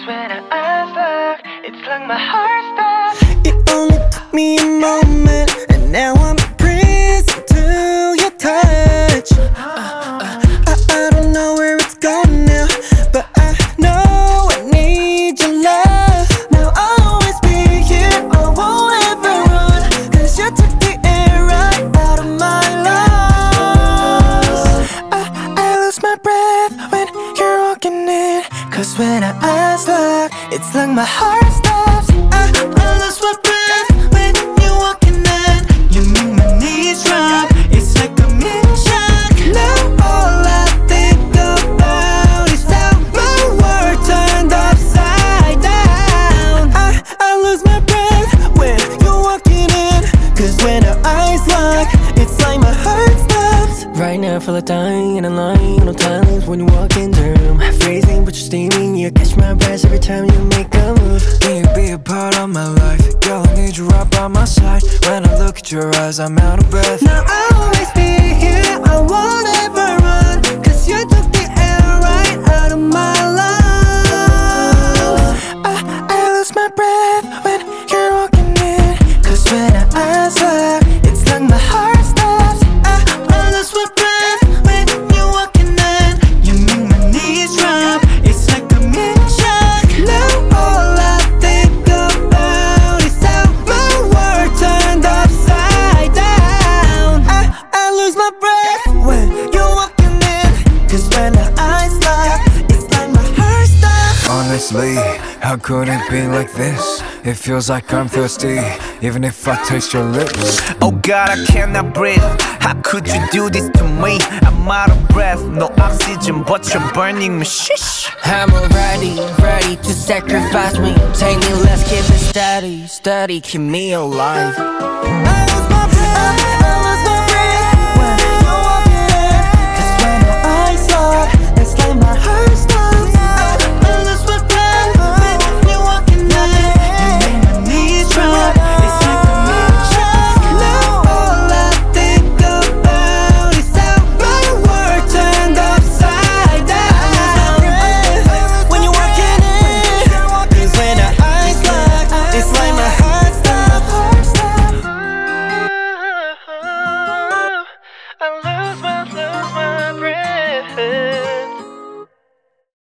when our eyes lock, it's like my heart stops. It only took me a moment, and now I'm a prison to your touch. I don't know where it's going now, but I know I need your love. Now I'll always be here, I won't ever run, cause you took the air right out of my lungs. I lose my breath when you're walking in, cause when our eyes lock, it's like my heart stops. I lose my breath when you're walking in. You make my knees drop, it's like I'm in shock. Now all I think about is how my world turned upside down. I lose my breath when you're walking in, cause when our eyes lock, it's like my heart stops. Right now I feel like dying in a line, no timelines when you walk in the room. Freezing but you're steaming, you catch my breath every time you make a move. Be a part of my life, girl, I need you right by my side. When I look at your eyes, I'm out of breath. Now I'll always be here, I won't ever run, cause you took the air right out of my lungs. I lose my breath when you're walking in, cause when our eyes lock, it's like my heart stops. I lose my breath when you're walking in. You make my knees drop, it's like I'm in shock. Now all I think about is how my world turned upside down. I lose my breath when you're walking in, cause when our eyes lock, it's like my heart stops. Honestly, how could it be like this? It feels like I'm thirsty, even if I taste your lips. Oh God, I cannot breathe. How could you do this to me? I'm out of breath, no oxygen, but you're burning me. Shish. I'm already ready to sacrifice me. Take me, let's keep it steady, steady, keep me alive.